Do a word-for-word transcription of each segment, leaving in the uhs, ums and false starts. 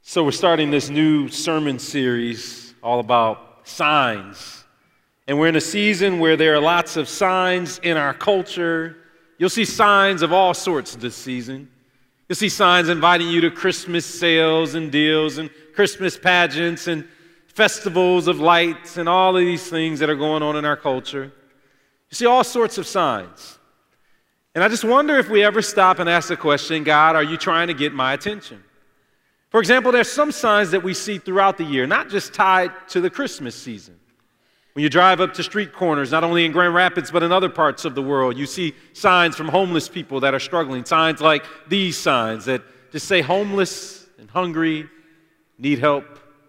So we're starting this new sermon series all about signs. And we're in a season where there are lots of signs in our culture. You'll see signs of all sorts this season. You'll see signs inviting you to Christmas sales and deals and Christmas pageants and festivals of lights and all of these things that are going on in our culture. You see all sorts of signs. And I just wonder if we ever stop and ask the question, God, are you trying to get my attention? For example, there's some signs that we see throughout the year, not just tied to the Christmas season. When you drive up to street corners, not only in Grand Rapids, but in other parts of the world, you see signs from homeless people that are struggling, signs like these signs that just say homeless and hungry, need help.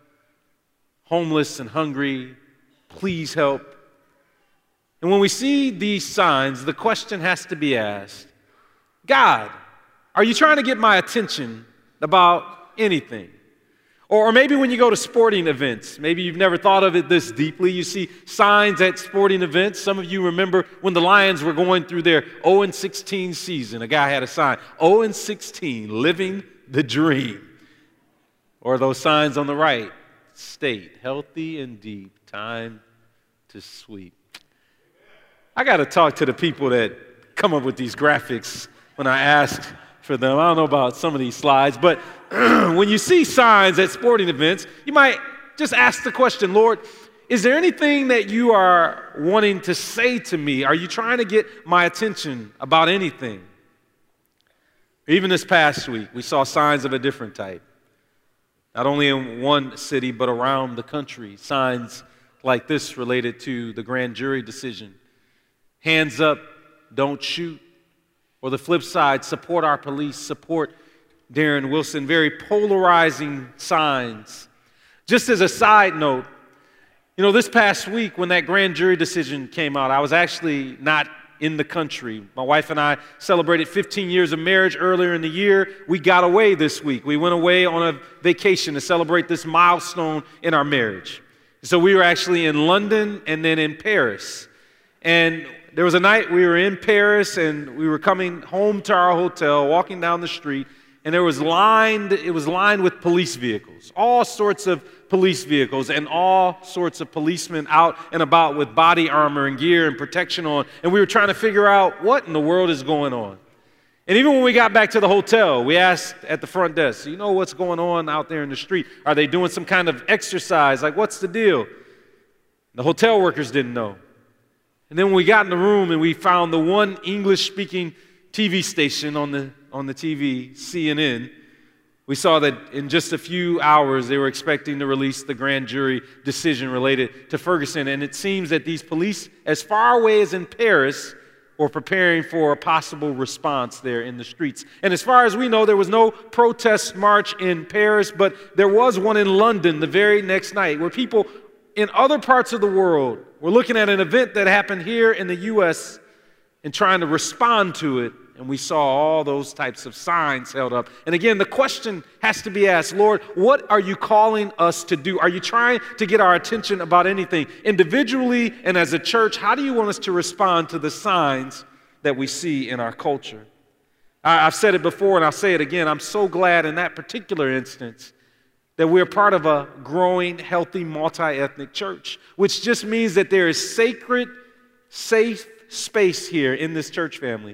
Homeless and hungry, please help. And when we see these signs, the question has to be asked, God, are you trying to get my attention about anything? Or, or maybe when you go to sporting events, maybe you've never thought of it this deeply. You see signs at sporting events. Some of you remember when the Lions were going through their oh and sixteen season. A guy had a sign, oh and sixteen, living the dream. Or those signs on the right, state, healthy and deep, time to sweep. I got to talk to the people that come up with these graphics when I ask for them. I don't know about some of these slides, but when you see signs at sporting events, you might just ask the question, Lord, is there anything that you are wanting to say to me? Are you trying to get my attention about anything? Even this past week, we saw signs of a different type. Not only in one city, but around the country, signs like this related to the grand jury decision. Hands up, don't shoot. Or the flip side, support our police, support Darren Wilson. Very polarizing signs. Just as a side note, you know, this past week when that grand jury decision came out, I was actually not in the country. My wife and I celebrated fifteen years of marriage earlier in the year. We got away this week. We went away on a vacation to celebrate this milestone in our marriage. So we were actually in London and then in Paris. And there was a night we were in Paris and we were coming home to our hotel, walking down the street, and there was lined, it was lined with police vehicles, all sorts of police vehicles and all sorts of policemen out and about with body armor and gear and protection on. And we were trying to figure out what in the world is going on. And even when we got back to the hotel, we asked at the front desk, you know what's going on out there in the street? Are they doing some kind of exercise? Like, what's the deal? The hotel workers didn't know. And then when we got in the room and we found the one English-speaking T V station on the, on the T V, C N N, we saw that in just a few hours they were expecting to release the grand jury decision related to Ferguson. And it seems that these police, as far away as in Paris, were preparing for a possible response there in the streets. And as far as we know, there was no protest march in Paris, but there was one in London the very next night where people in other parts of the world were looking at an event that happened here in the U S and trying to respond to it. And we saw all those types of signs held up. And again, the question has to be asked, Lord, what are you calling us to do? Are you trying to get our attention about anything? Individually and as a church, how do you want us to respond to the signs that we see in our culture? I, I've said it before and I'll say it again. I'm so glad in that particular instance that we're part of a growing, healthy, multi-ethnic church, which just means that there is sacred, safe space here in this church family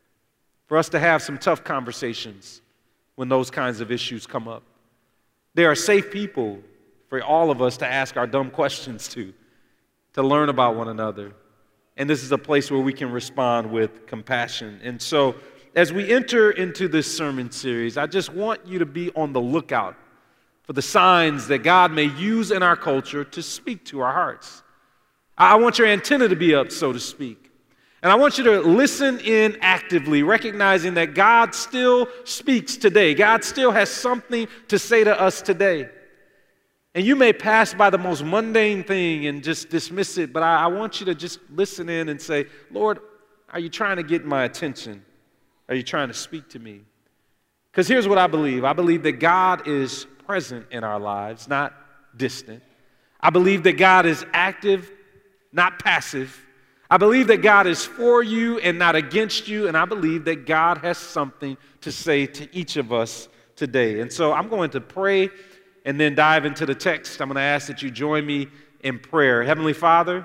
for us to have some tough conversations when those kinds of issues come up. There are safe people for all of us to ask our dumb questions to, to learn about one another. And this is a place where we can respond with compassion. And so as we enter into this sermon series, I just want you to be on the lookout for the signs that God may use in our culture to speak to our hearts. I want your antenna to be up, so to speak. And I want you to listen in actively, recognizing that God still speaks today. God still has something to say to us today. And you may pass by the most mundane thing and just dismiss it, but I, I want you to just listen in and say, Lord, are you trying to get my attention? Are you trying to speak to me? Because here's what I believe. I believe that God is present in our lives, not distant. I believe that God is active, not passive. I believe that God is for you and not against you, and I believe that God has something to say to each of us today. And so I'm going to pray and then dive into the text. I'm going to ask that you join me in prayer. Heavenly Father,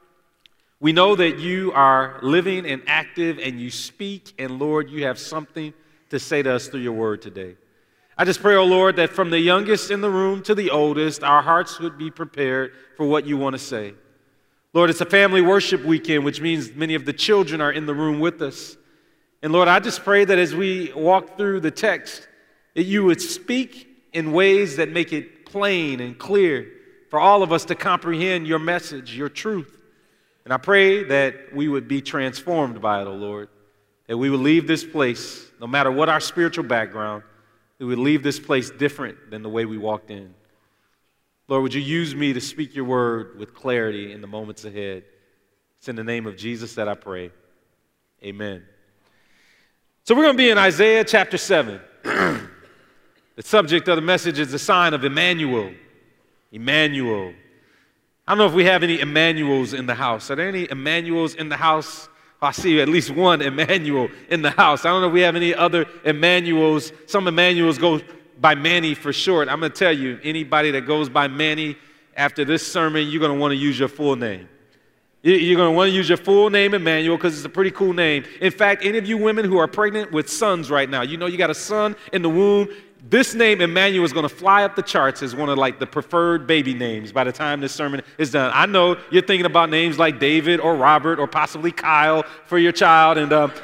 we know that you are living and active and you speak, and Lord, you have something to say to us through your word today. I just pray, oh Lord, that from the youngest in the room to the oldest, our hearts would be prepared for what you want to say. Lord, it's a family worship weekend, which means many of the children are in the room with us. And Lord, I just pray that as we walk through the text, that you would speak in ways that make it plain and clear for all of us to comprehend your message, your truth. And I pray that we would be transformed by it, oh Lord, that we would leave this place, no matter what our spiritual background, we would leave this place different than the way we walked in. Lord, would you use me to speak your word with clarity in the moments ahead? It's in the name of Jesus that I pray. Amen. So we're going to be in Isaiah chapter seven. The subject of the message is the sign of Emmanuel. Emmanuel. I don't know if we have any Emmanuels in the house. Are there any Emmanuels in the house? I see at least one Emmanuel in the house. I don't know if we have any other Emmanuels. Some Emmanuels go by Manny for short. I'm going to tell you, anybody that goes by Manny after this sermon, you're going to want to use your full name. You're going to want to use your full name, Emmanuel, because it's a pretty cool name. In fact, any of you women who are pregnant with sons right now, you know you got a son in the womb, this name, Emmanuel, is going to fly up the charts as one of like the preferred baby names by the time this sermon is done. I know you're thinking about names like David or Robert or possibly Kyle for your child, and uh,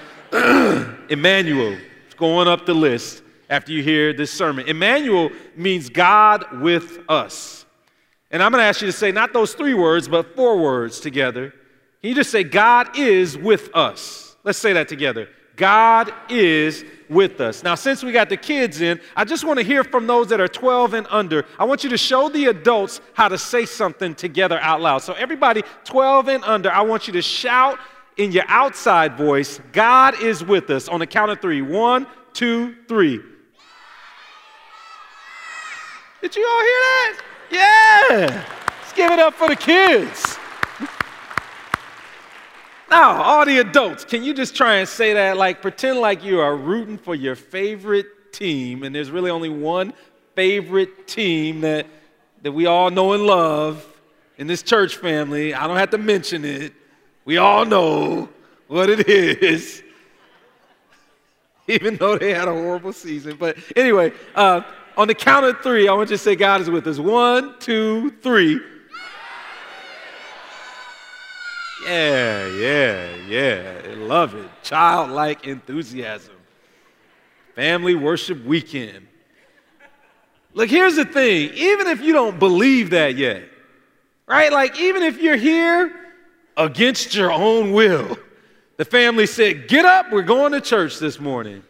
Emmanuel is going up the list after you hear this sermon. Emmanuel means God with us. And I'm going to ask you to say not those three words, but four words together. Can you just say, God is with us? Let's say that together. God is with us. Now, since we got the kids in, I just want to hear from those that are twelve and under. I want you to show the adults how to say something together out loud. So everybody twelve and under, I want you to shout in your outside voice, God is with us, on the count of three. One, two, three. Did you all hear that? Yeah. Let's give it up for the kids. Now, all the adults, can you just try and say that? Like, pretend like you are rooting for your favorite team, and there's really only one favorite team that, that we all know and love in this church family. I don't have to mention it. We all know what it is, even though they had a horrible season. But anyway, uh, on the count of three, I want you to say God is with us. One, two, three. Yeah, yeah, yeah. I love it. Childlike enthusiasm. Family worship weekend. Look, here's the thing. Even if you don't believe that yet, right? Like, even if you're here against your own will, the family said, get up, we're going to church this morning.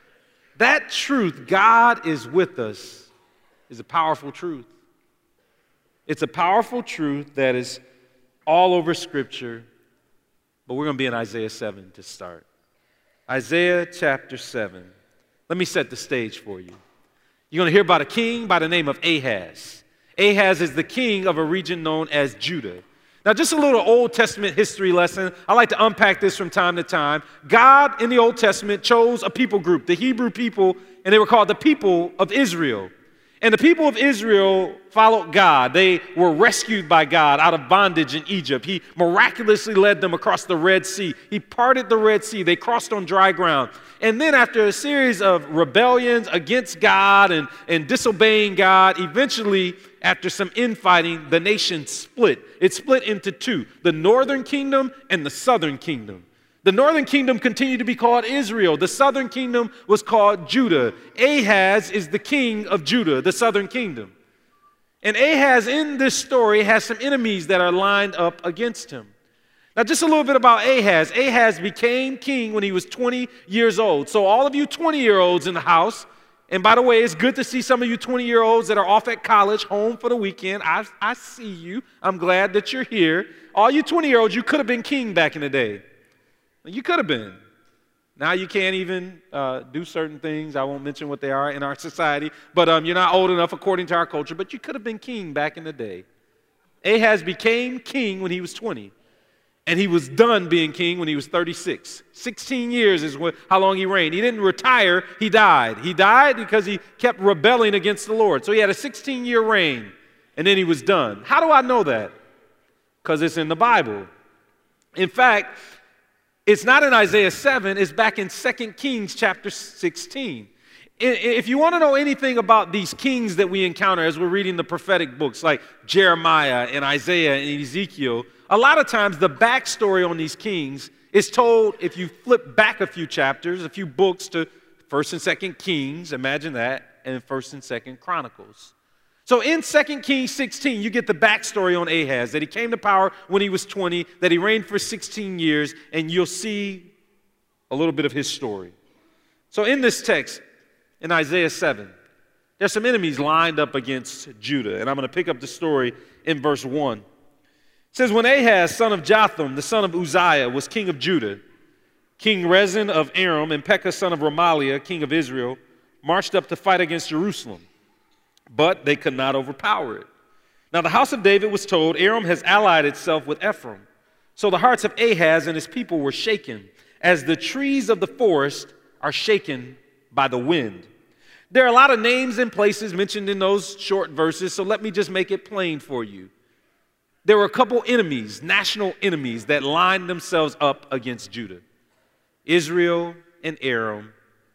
That truth, God is with us, is a powerful truth. It's a powerful truth that is all over Scripture, but we're going to be in Isaiah seven to start. Isaiah chapter seven. Let me set the stage for you. You're going to hear about a king by the name of Ahaz. Ahaz is the king of a region known as Judah. Now, just a little Old Testament history lesson. I like to unpack this from time to time. God, in the Old Testament, chose a people group, the Hebrew people, and they were called the people of Israel. And the people of Israel followed God. They were rescued by God out of bondage in Egypt. He miraculously led them across the Red Sea. He parted the Red Sea. They crossed on dry ground. And then after a series of rebellions against God and, and disobeying God, eventually, after some infighting, the nation split. It split into two, the northern kingdom and the southern kingdom. The northern kingdom continued to be called Israel. The southern kingdom was called Judah. Ahaz is the king of Judah, the southern kingdom. And Ahaz in this story has some enemies that are lined up against him. Now, just a little bit about Ahaz. Ahaz became king when he was twenty years old. So all of you twenty-year-olds in the house, and by the way, it's good to see some of you twenty-year-olds that are off at college, home for the weekend. I, I see you. I'm glad that you're here. All you twenty-year-olds, you could have been king back in the day. You could have been. Now you can't even uh, do certain things. I won't mention what they are in our society, but um, you're not old enough according to our culture, but you could have been king back in the day. Ahaz became king when he was twenty. And he was done being king when he was thirty-six. sixteen years is what, how long he reigned. He didn't retire, he died. He died because he kept rebelling against the Lord. So he had a sixteen-year reign, and then he was done. How do I know that? Because it's in the Bible. In fact, it's not in Isaiah seven, it's back in Second Kings chapter sixteen. If you want to know anything about these kings that we encounter as we're reading the prophetic books like Jeremiah and Isaiah and Ezekiel, a lot of times the backstory on these kings is told if you flip back a few chapters, a few books to First and Second Kings, imagine that, and First and Second Chronicles. So in Second Kings sixteen, you get the backstory on Ahaz, that he came to power when he was twenty, that he reigned for sixteen years, and you'll see a little bit of his story. So in this text, in Isaiah seven, there's some enemies lined up against Judah, and I'm going to pick up the story in verse one. It says, when Ahaz, son of Jotham, the son of Uzziah, was king of Judah, King Rezin of Aram and Pekah, son of Remaliah, king of Israel, marched up to fight against Jerusalem, but they could not overpower it. Now the house of David was told, Aram has allied itself with Ephraim. So the hearts of Ahaz and his people were shaken, as the trees of the forest are shaken by the wind. There are a lot of names and places mentioned in those short verses, so let me just make it plain for you. There were a couple enemies, national enemies, that lined themselves up against Judah. Israel and Aram,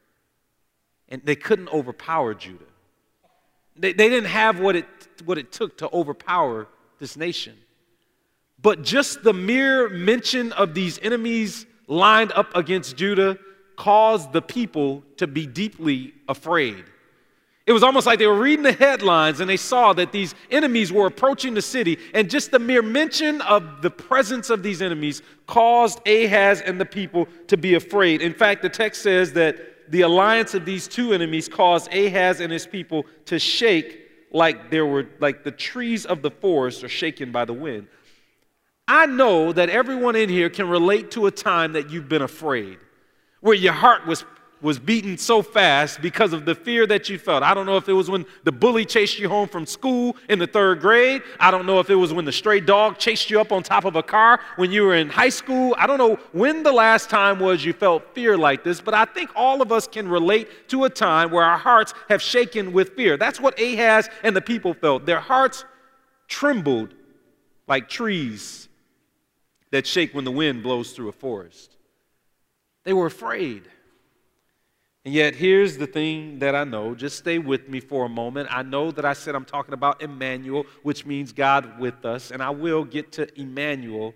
and they couldn't overpower Judah. They, they didn't have what it, what it took to overpower this nation. But just the mere mention of these enemies lined up against Judah caused the people to be deeply afraid. It was almost like they were reading the headlines and they saw that these enemies were approaching the city, and just the mere mention of the presence of these enemies caused Ahaz and the people to be afraid. In fact, the text says that the alliance of these two enemies caused Ahaz and his people to shake like there were like the trees of the forest are shaken by the wind. I know that everyone in here can relate to a time that you've been afraid, where your heart was, was beating so fast because of the fear that you felt. I don't know if it was when the bully chased you home from school in the third grade. I don't know if it was when the stray dog chased you up on top of a car when you were in high school. I don't know when the last time was you felt fear like this, but I think all of us can relate to a time where our hearts have shaken with fear. That's what Ahaz and the people felt. Their hearts trembled like trees that shake when the wind blows through a forest. They were afraid. And yet, here's the thing that I know. Just stay with me for a moment. I know that I said I'm talking about Emmanuel, which means God with us, and I will get to Emmanuel.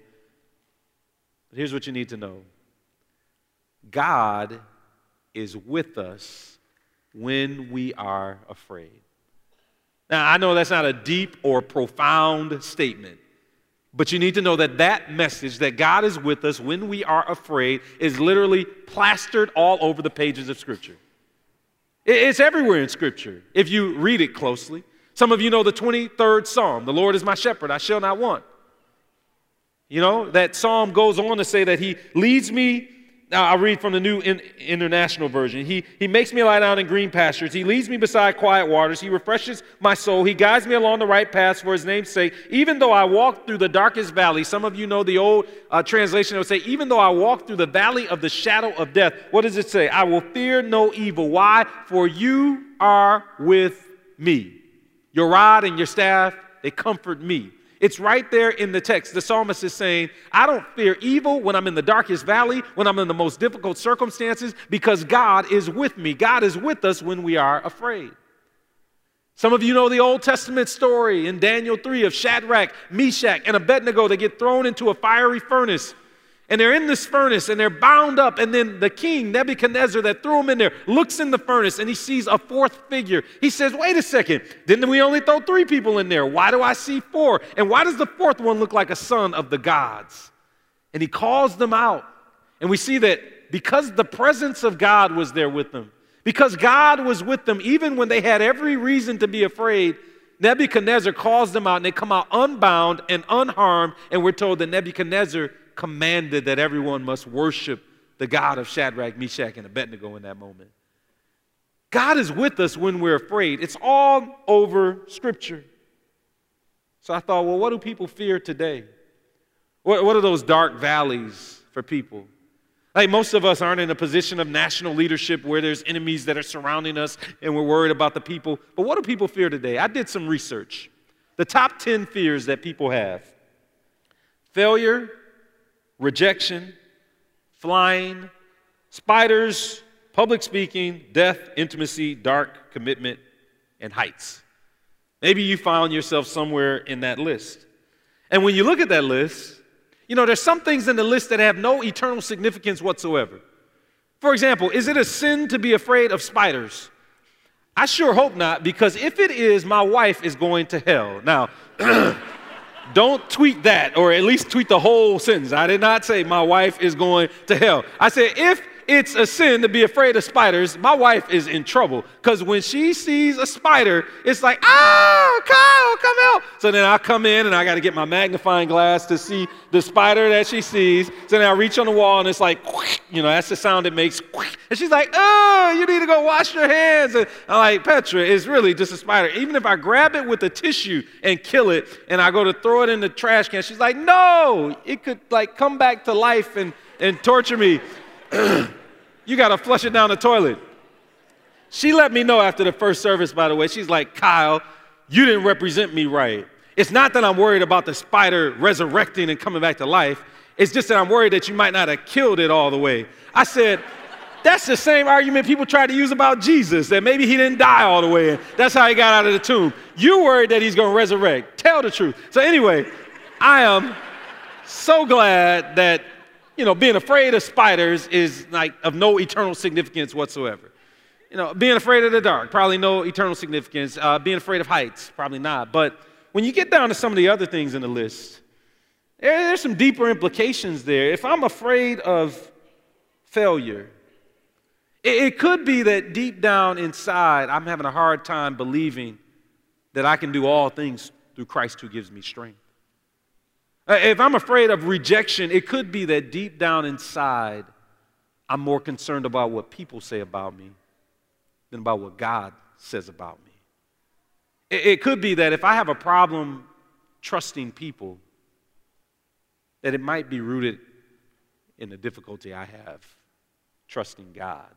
But here's what you need to know. God is with us when we are afraid. Now, I know that's not a deep or profound statement, but you need to know that that message, that God is with us when we are afraid, is literally plastered all over the pages of Scripture. It's everywhere in Scripture if you read it closely. Some of you know the twenty-third Psalm, the Lord is my shepherd, I shall not want. You know, that psalm goes on to say that he leads me. Now, I'll read from the New International Version. He, he makes me lie down in green pastures. He leads me beside quiet waters. He refreshes my soul. He guides me along the right paths for his name's sake. Even though I walk through the darkest valley, some of you know the old uh, translation that would say, even though I walk through the valley of the shadow of death, what does it say? I will fear no evil. Why? For you are with me. Your rod and your staff, they comfort me. It's right there in the text. The psalmist is saying, I don't fear evil when I'm in the darkest valley, when I'm in the most difficult circumstances, because God is with me. God is with us when we are afraid. Some of you know the Old Testament story in Daniel three of Shadrach, Meshach, and Abednego. They get thrown into a fiery furnace. And they're in this furnace, and they're bound up. And then the king, Nebuchadnezzar, that threw them in there, looks in the furnace, and he sees a fourth figure. He says, wait a second, didn't we only throw three people in there? Why do I see four? And why does the fourth one look like a son of the gods? And he calls them out. And we see that because the presence of God was there with them, because God was with them, even when they had every reason to be afraid, Nebuchadnezzar calls them out, and they come out unbound and unharmed. And we're told that Nebuchadnezzar commanded that everyone must worship the God of Shadrach, Meshach, and Abednego in that moment. God is with us when we're afraid. It's all over Scripture. So I thought, well, what do people fear today? What, what are those dark valleys for people? Like most of us aren't in a position of national leadership where there's enemies that are surrounding us and we're worried about the people. But what do people fear today? I did some research. The top ten fears that people have: failure, rejection, flying, spiders, public speaking, death, intimacy, dark, commitment, and heights. Maybe you found yourself somewhere in that list. And when you look at that list, you know, there's some things in the list that have no eternal significance whatsoever. For example, is it a sin to be afraid of spiders? I sure hope not, because if it is, my wife is going to hell. Now, don't tweet that, or at least tweet the whole sentence. I did not say my wife is going to hell. I said if it's a sin to be afraid of spiders, my wife is in trouble. Because when she sees a spider, it's like, ah, Kyle, come out. So then I come in and I got to get my magnifying glass to see the spider that she sees. So then I reach on the wall and it's like, you know, that's the sound it makes. And she's like, oh, you need to go wash your hands. And I'm like, Petra, it's really just a spider. Even if I grab it with a tissue and kill it and I go to throw it in the trash can, she's like, no, it could like come back to life and, and torture me. You got to flush it down the toilet. She let me know after the first service, by the way. She's like, Kyle, you didn't represent me right. It's not that I'm worried about the spider resurrecting and coming back to life. It's just that I'm worried that you might not have killed it all the way. I said, that's the same argument people try to use about Jesus, that maybe he didn't die all the way, and that's how he got out of the tomb. You're worried that he's going to resurrect. Tell the truth. So anyway, I am so glad that, you know, being afraid of spiders is like of no eternal significance whatsoever. You know, being afraid of the dark, probably no eternal significance. Uh, being afraid of heights, probably not. But when you get down to some of the other things in the list, there, there's some deeper implications there. If I'm afraid of failure, it, it could be that deep down inside, I'm having a hard time believing that I can do all things through Christ who gives me strength. If I'm afraid of rejection, it could be that deep down inside, I'm more concerned about what people say about me than about what God says about me. It could be that if I have a problem trusting people, that it might be rooted in the difficulty I have trusting God.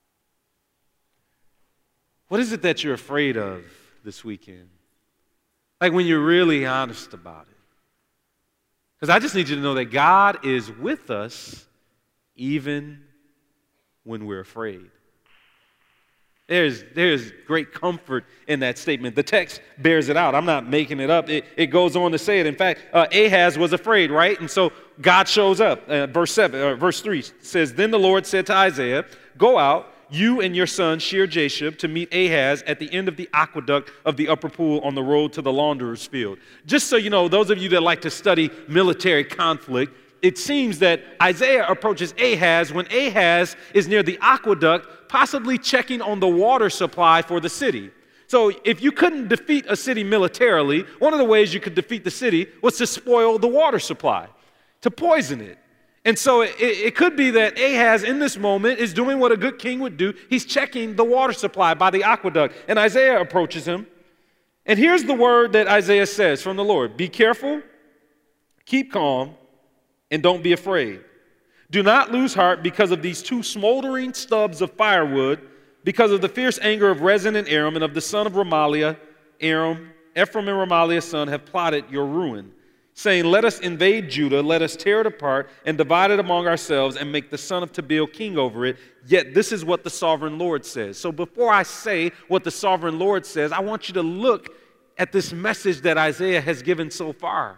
What is it that you're afraid of this weekend? Like when you're really honest about it. Because I just need you to know that God is with us even when we're afraid. There's, there's great comfort in that statement. The text bears it out. I'm not making it up. It, it goes on to say it. In fact, uh, Ahaz was afraid, right? And so God shows up. Uh, verse seven, uh, verse three says, Then the Lord said to Isaiah, Go out, you and your son Shear-Jashub, to meet Ahaz at the end of the aqueduct of the upper pool on the road to the launderer's field. Just so you know, those of you that like to study military conflict, it seems that Isaiah approaches Ahaz when Ahaz is near the aqueduct, possibly checking on the water supply for the city. So if you couldn't defeat a city militarily, one of the ways you could defeat the city was to spoil the water supply, to poison it. And so it, it could be that Ahaz in this moment is doing what a good king would do. He's checking the water supply by the aqueduct. And Isaiah approaches him. And here's the word that Isaiah says from the Lord. Be careful, keep calm, and don't be afraid. Do not lose heart because of these two smoldering stubs of firewood, because of the fierce anger of Rezin and Aram and of the son of Remaliah. Aram, Ephraim and Remaliah's son have plotted your ruin, saying, Let us invade Judah, let us tear it apart and divide it among ourselves and make the son of Tabeel king over it. Yet this is what the sovereign Lord says. So before I say what the sovereign Lord says, I want you to look at this message that Isaiah has given so far.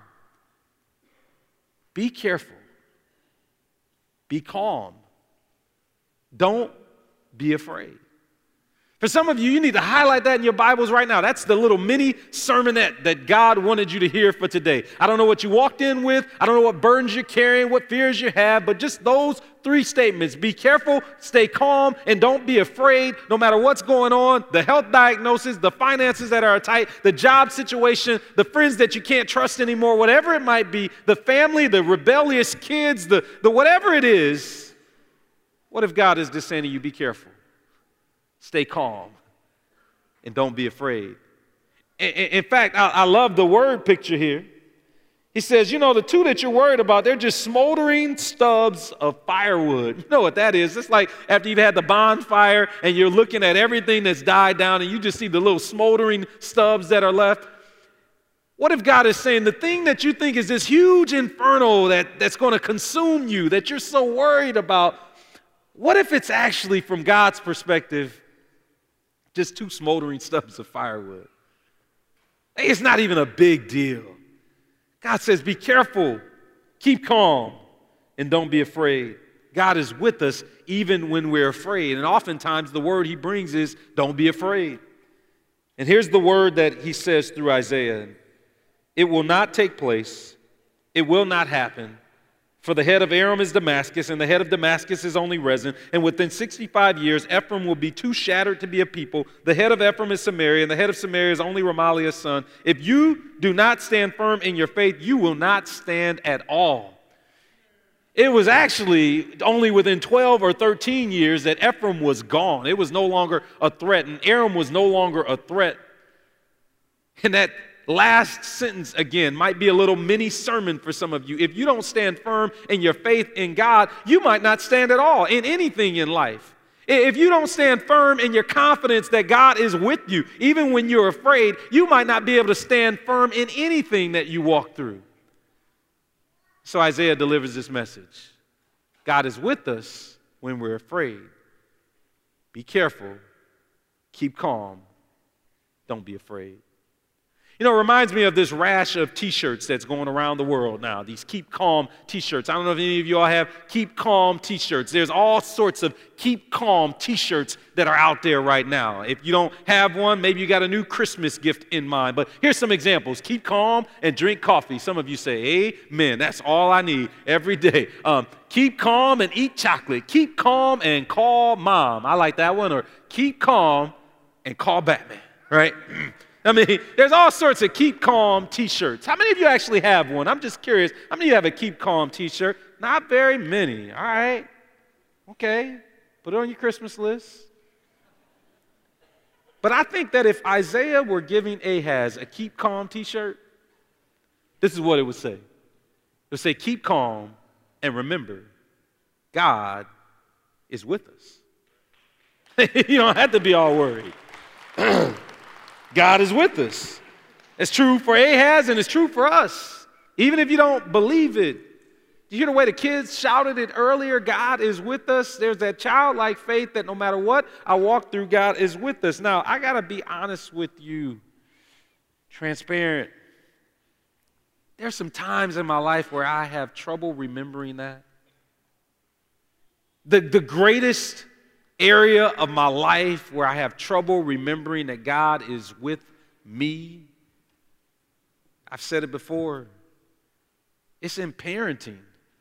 Be careful. Be calm. Don't be afraid. For some of you, you need to highlight that in your Bibles right now. That's the little mini sermonette that God wanted you to hear for today. I don't know what you walked in with. I don't know what burdens you're carrying, what fears you have, but just those three statements. Be careful, stay calm, and don't be afraid no matter what's going on. The health diagnosis, the finances that are tight, the job situation, the friends that you can't trust anymore, whatever it might be, the family, the rebellious kids, the, the whatever it is. What if God is just saying to you, be careful? Stay calm and don't be afraid. In, in fact, I, I love the word picture here. He says, you know, the two that you're worried about, they're just smoldering stubs of firewood. You know what that is? It's like after you've had the bonfire and you're looking at everything that's died down and you just see the little smoldering stubs that are left. What if God is saying the thing that you think is this huge inferno that, that's going to consume you, that you're so worried about, what if it's actually, from God's perspective, just two smoldering stubs of firewood? It's not even a big deal. God says, be careful, keep calm, and don't be afraid. God is with us even when we're afraid. And oftentimes the word he brings is, don't be afraid. And here's the word that he says through Isaiah. It will not take place. It will not happen. For the head of Aram is Damascus, and the head of Damascus is only Rezin. And within sixty-five years, Ephraim will be too shattered to be a people. The head of Ephraim is Samaria, and the head of Samaria is only Remaliah's son. If you do not stand firm in your faith, you will not stand at all. It was actually only within twelve or thirteen years that Ephraim was gone. It was no longer a threat, and Aram was no longer a threat. And that last sentence, again, might be a little mini sermon for some of you. If you don't stand firm in your faith in God, you might not stand at all in anything in life. If you don't stand firm in your confidence that God is with you, even when you're afraid, you might not be able to stand firm in anything that you walk through. So Isaiah delivers this message. God is with us when we're afraid. Be careful. Keep calm. Don't be afraid. You know, it reminds me of this rash of t-shirts that's going around the world now, these Keep Calm t-shirts. I don't know if any of you all have Keep Calm t-shirts. There's all sorts of Keep Calm t-shirts that are out there right now. If you don't have one, maybe you got a new Christmas gift in mind. But here's some examples. Keep calm and drink coffee. Some of you say, amen. That's all I need every day. Um, keep calm and eat chocolate. Keep calm and call mom. I like that one. Or keep calm and call Batman, right? I mean, there's all sorts of Keep Calm t-shirts. How many of you actually have one? I'm just curious. How many of you have a Keep Calm t-shirt? Not very many. All right. Okay. Put it on your Christmas list. But I think that if Isaiah were giving Ahaz a Keep Calm t-shirt, this is what it would say. It would say, keep calm and remember, God is with us. You don't have to be all worried. God is with us. It's true for Ahaz and it's true for us. Even if you don't believe it. Did you hear the way the kids shouted it earlier? God is with us. There's that childlike faith that no matter what I walk through, God is with us. Now, I got to be honest with you, transparent. There's some times in my life where I have trouble remembering that. The, the greatest area of my life where I have trouble remembering that God is with me, I've said it before, it's in parenting.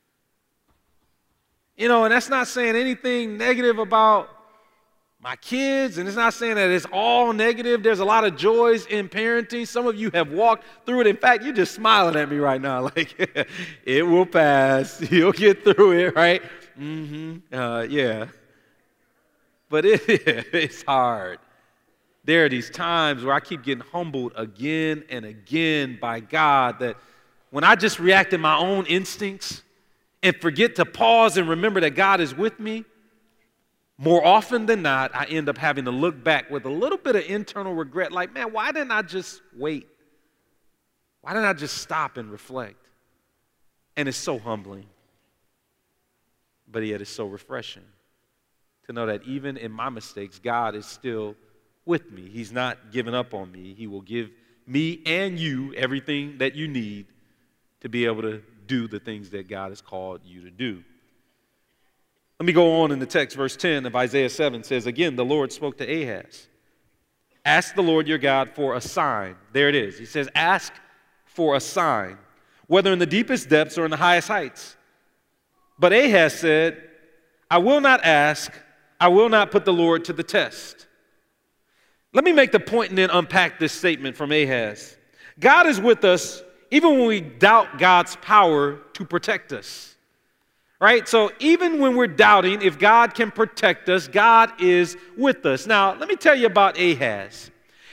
You know, and that's not saying anything negative about my kids, and it's not saying that it's all negative. There's a lot of joys in parenting. Some of you have walked through it. In fact, you're just smiling at me right now like, it will pass. You'll get through it, right? Mm-hmm. Uh, yeah. But it, it's hard. There are these times where I keep getting humbled again and again by God that when I just react to my own instincts and forget to pause and remember that God is with me, more often than not, I end up having to look back with a little bit of internal regret, like, man, why didn't I just wait? Why didn't I just stop and reflect? And it's so humbling, but yet it's so refreshing to know that even in my mistakes, God is still with me. He's not given up on me. He will give me and you everything that you need to be able to do the things that God has called you to do. Let me go on in the text. Verse ten of Isaiah seven says, again, the Lord spoke to Ahaz. Ask the Lord your God for a sign. There it is. He says, ask for a sign, whether in the deepest depths or in the highest heights. But Ahaz said, I will not ask. I will not put the Lord to the test. Let me make the point and then unpack this statement from Ahaz. God is with us even when we doubt God's power to protect us. Right? So even when we're doubting if God can protect us, God is with us. Now, let me tell you about Ahaz.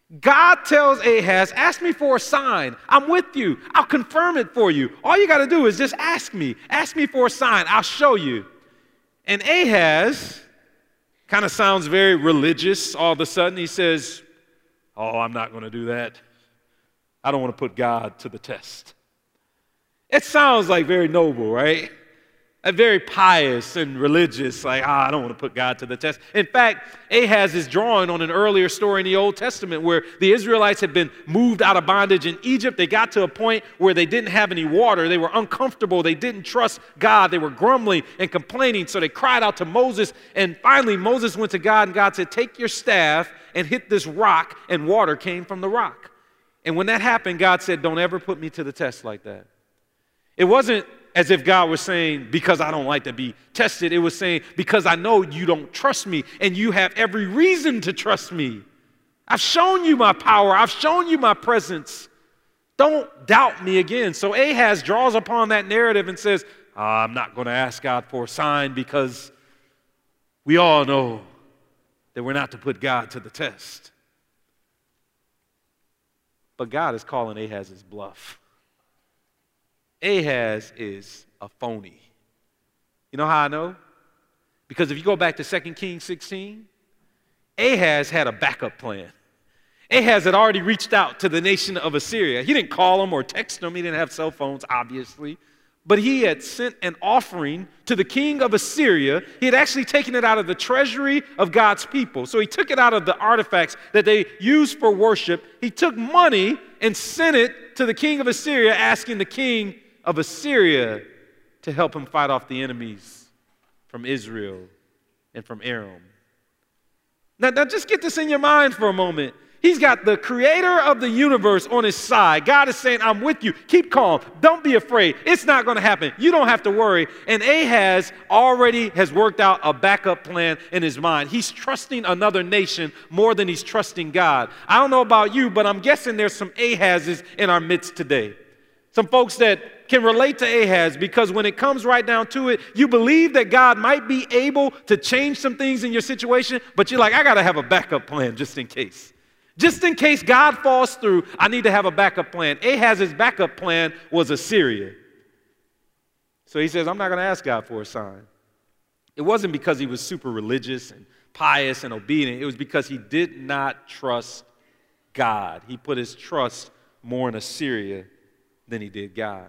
God tells Ahaz, ask me for a sign. I'm with you. I'll confirm it for you. All you got to do is just ask me. Ask me for a sign. I'll show you. And Ahaz kind of sounds very religious all of a sudden. He says, oh, I'm not going to do that. I don't want to put God to the test. It sounds like very noble, right? A very pious and religious, like, ah, I don't want to put God to the test. In fact, Ahaz is drawing on an earlier story in the Old Testament where the Israelites had been moved out of bondage in Egypt. They got to a point where they didn't have any water. They were uncomfortable. They didn't trust God. They were grumbling and complaining. So they cried out to Moses. And finally, Moses went to God, and God said, take your staff and hit this rock, and water came from the rock. And when that happened, God said, don't ever put me to the test like that. It wasn't as if God was saying, because I don't like to be tested. It was saying, because I know you don't trust me, and you have every reason to trust me. I've shown you my power. I've shown you my presence. Don't doubt me again. So Ahaz draws upon that narrative and says, oh, I'm not going to ask God for a sign because we all know that we're not to put God to the test. But God is calling Ahaz's bluff. Ahaz is a phony. You know how I know? Because if you go back to Second Kings sixteen, Ahaz had a backup plan. Ahaz had already reached out to the nation of Assyria. He didn't call them or text them. He didn't have cell phones, obviously. But he had sent an offering to the king of Assyria. He had actually taken it out of the treasury of God's people. So he took it out of the artifacts that they used for worship. He took money and sent it to the king of Assyria, asking the king of Assyria to help him fight off the enemies from Israel and from Aram. Now, now just get this in your mind for a moment. He's got the creator of the universe on his side. God is saying, I'm with you. Keep calm. Don't be afraid. It's not going to happen. You don't have to worry. And Ahaz already has worked out a backup plan in his mind. He's trusting another nation more than he's trusting God. I don't know about you, but I'm guessing there's some Ahazes in our midst today. Some folks that can relate to Ahaz, because when it comes right down to it, you believe that God might be able to change some things in your situation, but you're like, I got to have a backup plan just in case. Just in case God falls through, I need to have a backup plan. Ahaz's backup plan was Assyria. So he says, I'm not going to ask God for a sign. It wasn't because he was super religious and pious and obedient. It was because he did not trust God. He put his trust more in Assyria than he did God.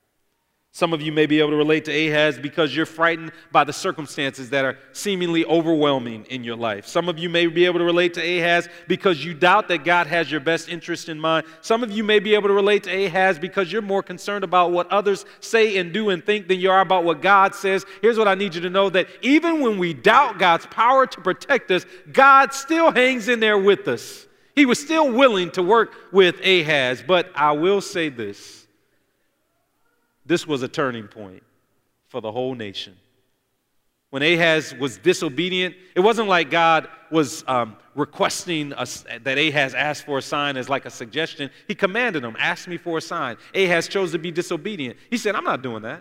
Some of you may be able to relate to Ahaz because you're frightened by the circumstances that are seemingly overwhelming in your life. Some of you may be able to relate to Ahaz because you doubt that God has your best interest in mind. Some of you may be able to relate to Ahaz because you're more concerned about what others say and do and think than you are about what God says. Here's what I need you to know, that even when we doubt God's power to protect us, God still hangs in there with us. He was still willing to work with Ahaz. But I will say this. This was a turning point for the whole nation. When Ahaz was disobedient, it wasn't like God was um, requesting a, that Ahaz ask for a sign as like a suggestion. He commanded him, ask me for a sign. Ahaz chose to be disobedient. He said, I'm not doing that.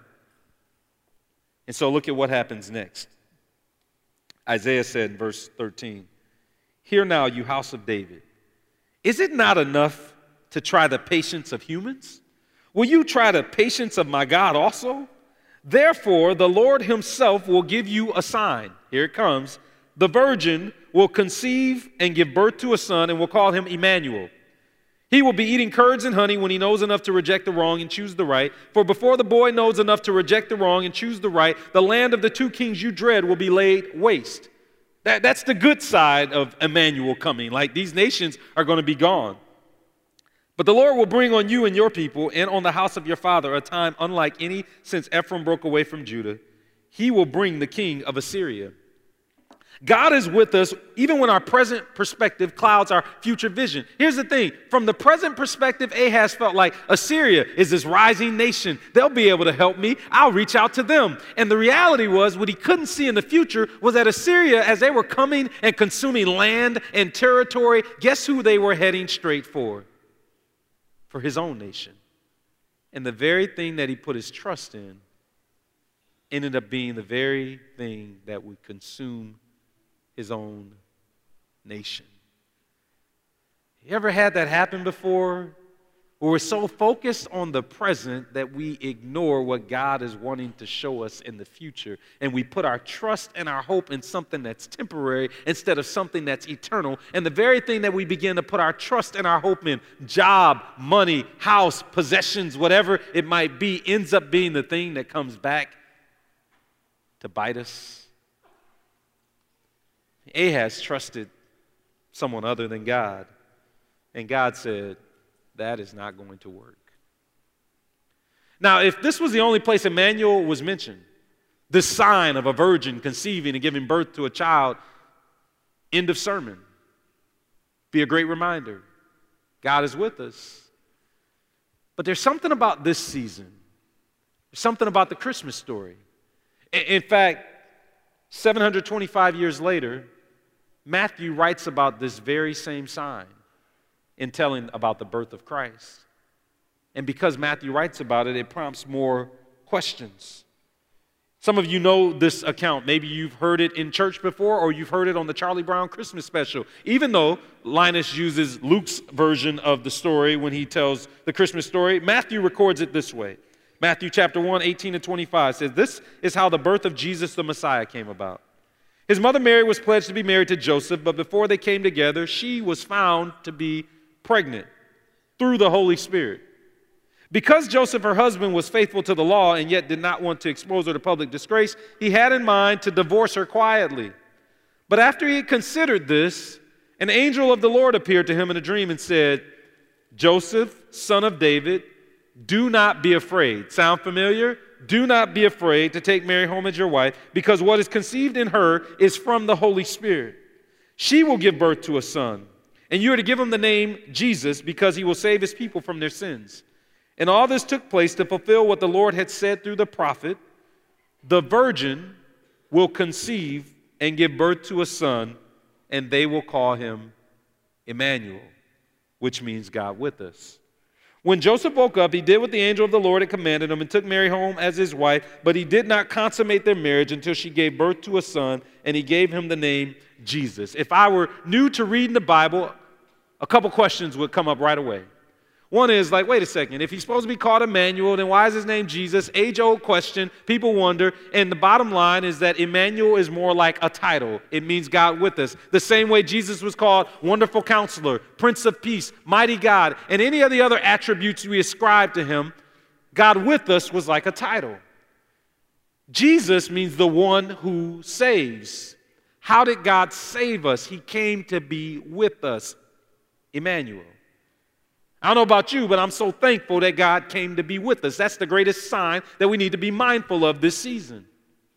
And so look at what happens next. Isaiah said in verse thirteen, hear now, you house of David, is it not enough to try the patience of humans? Will you try the patience of my God also? Therefore, the Lord himself will give you a sign. Here it comes. The virgin will conceive and give birth to a son, and will call him Emmanuel. He will be eating curds and honey when he knows enough to reject the wrong and choose the right. For before the boy knows enough to reject the wrong and choose the right, the land of the two kings you dread will be laid waste. That, that's the good side of Emmanuel coming. Like, these nations are going to be gone. But the Lord will bring on you and your people and on the house of your father a time unlike any since Ephraim broke away from Judah. He will bring the king of Assyria. God is with us even when our present perspective clouds our future vision. Here's the thing. From the present perspective, Ahaz felt like Assyria is this rising nation. They'll be able to help me. I'll reach out to them. And the reality was, what he couldn't see in the future was that Assyria, as they were coming and consuming land and territory, guess who they were heading straight for? For his own nation. And the very thing that he put his trust in ended up being the very thing that would consume his own nation. You ever had that happen before? Where we're so focused on the present that we ignore what God is wanting to show us in the future. And we put our trust and our hope in something that's temporary instead of something that's eternal. And the very thing that we begin to put our trust and our hope in, job, money, house, possessions, whatever it might be, ends up being the thing that comes back to bite us. Ahaz trusted someone other than God. And God said, that is not going to work. Now, if this was the only place Emmanuel was mentioned, this sign of a virgin conceiving and giving birth to a child, end of sermon. Be a great reminder. God is with us. But there's something about this season. There's something about the Christmas story. In fact, seven hundred twenty-five years later, Matthew writes about this very same sign in telling about the birth of Christ. And because Matthew writes about it, it prompts more questions. Some of you know this account. Maybe you've heard it in church before, or you've heard it on the Charlie Brown Christmas special. Even though Linus uses Luke's version of the story when he tells the Christmas story, Matthew records it this way. Matthew chapter one, eighteen to twenty-five says, this is how the birth of Jesus the Messiah came about. His mother Mary was pledged to be married to Joseph, but before they came together, she was found to be pregnant through the Holy Spirit. Because Joseph, her husband, was faithful to the law and yet did not want to expose her to public disgrace, he had in mind to divorce her quietly. But after he had considered this, an angel of the Lord appeared to him in a dream and said, Joseph, son of David, do not be afraid. Sound familiar? Do not be afraid to take Mary home as your wife, because what is conceived in her is from the Holy Spirit. She will give birth to a son, and you are to give him the name Jesus, because he will save his people from their sins. And all this took place to fulfill what the Lord had said through the prophet, the virgin will conceive and give birth to a son, and they will call him Emmanuel, which means God with us. When Joseph woke up, he did what the angel of the Lord had commanded him and took Mary home as his wife, but he did not consummate their marriage until she gave birth to a son, and he gave him the name Jesus. If I were new to reading the Bible, a couple questions would come up right away. One is like, wait a second, if he's supposed to be called Emmanuel, then why is his name Jesus? Age-old question, people wonder, and the bottom line is that Emmanuel is more like a title. It means God with us. The same way Jesus was called Wonderful Counselor, Prince of Peace, Mighty God, and any of the other attributes we ascribe to him, God with us was like a title. Jesus means the one who saves. How did God save us? He came to be with us, Emmanuel. I don't know about you, but I'm so thankful that God came to be with us. That's the greatest sign that we need to be mindful of this season.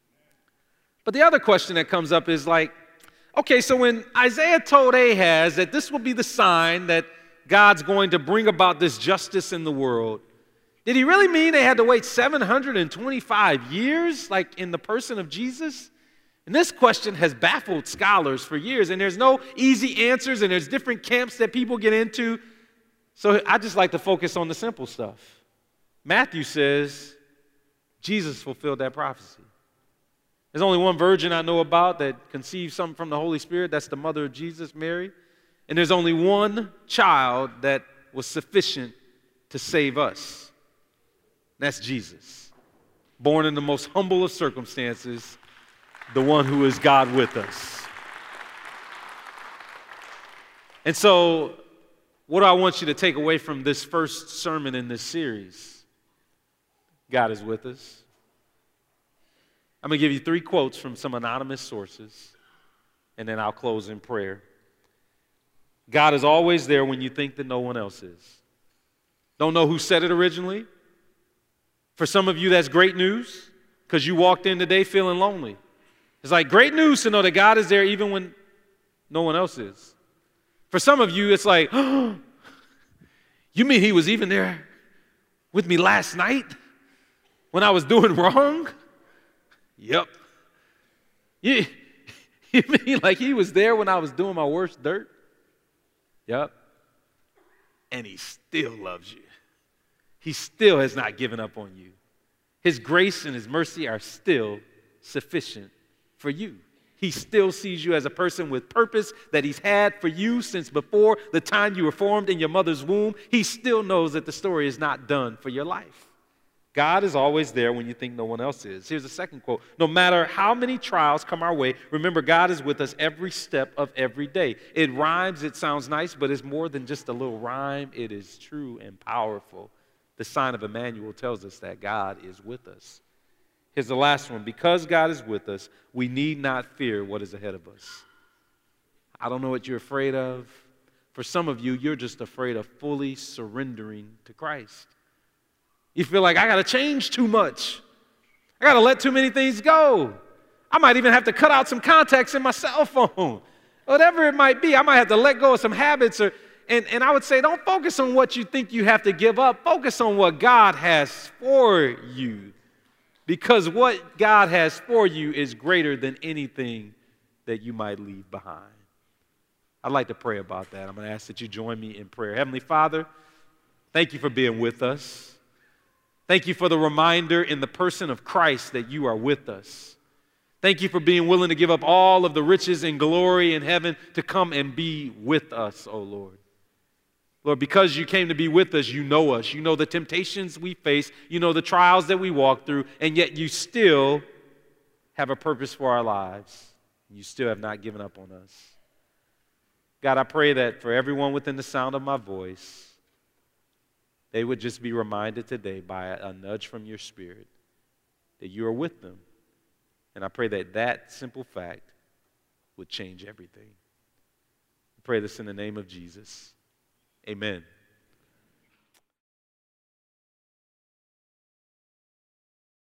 But the other question that comes up is like, okay, so when Isaiah told Ahaz that this will be the sign that God's going to bring about this justice in the world, did he really mean they had to wait seven hundred twenty-five years, like in the person of Jesus? And this question has baffled scholars for years, and there's no easy answers, and there's different camps that people get into. So I just like to focus on the simple stuff. Matthew says Jesus fulfilled that prophecy. There's only one virgin I know about that conceived something from the Holy Spirit. That's the mother of Jesus, Mary. And there's only one child that was sufficient to save us. That's Jesus. Born in the most humble of circumstances, the one who is God with us. And so, what do I want you to take away from this first sermon in this series? God is with us. I'm going to give you three quotes from some anonymous sources, and then I'll close in prayer. God is always there when you think that no one else is. Don't know who said it originally? For some of you, that's great news, because you walked in today feeling lonely. It's like great news to know that God is there even when no one else is. For some of you, it's like, oh, you mean he was even there with me last night when I was doing wrong? Yep. You, you mean like he was there when I was doing my worst dirt? Yep. And he still loves you. He still has not given up on you. His grace and his mercy are still sufficient for you. He still sees you as a person with purpose that he's had for you since before the time you were formed in your mother's womb. He still knows that the story is not done for your life. God is always there when you think no one else is. Here's a second quote. No matter how many trials come our way, remember God is with us every step of every day. It rhymes, it sounds nice, but it's more than just a little rhyme. It is true and powerful. The sign of Emmanuel tells us that God is with us. Here's the last one. Because God is with us, we need not fear what is ahead of us. I don't know what you're afraid of. For some of you, you're just afraid of fully surrendering to Christ. You feel like, I got to change too much. I got to let too many things go. I might even have to cut out some contacts in my cell phone. Whatever it might be, I might have to let go of some habits. Or, and, and I would say, don't focus on what you think you have to give up. Focus on what God has for you. Because what God has for you is greater than anything that you might leave behind. I'd like to pray about that. I'm going to ask that you join me in prayer. Heavenly Father, thank you for being with us. Thank you for the reminder in the person of Christ that you are with us. Thank you for being willing to give up all of the riches and glory in heaven to come and be with us, oh Lord. Lord, because you came to be with us, you know us. You know the temptations we face. You know the trials that we walk through. And yet you still have a purpose for our lives. You still have not given up on us. God, I pray that for everyone within the sound of my voice, they would just be reminded today by a nudge from your Spirit that you are with them. And I pray that that simple fact would change everything. I pray this in the name of Jesus. Amen.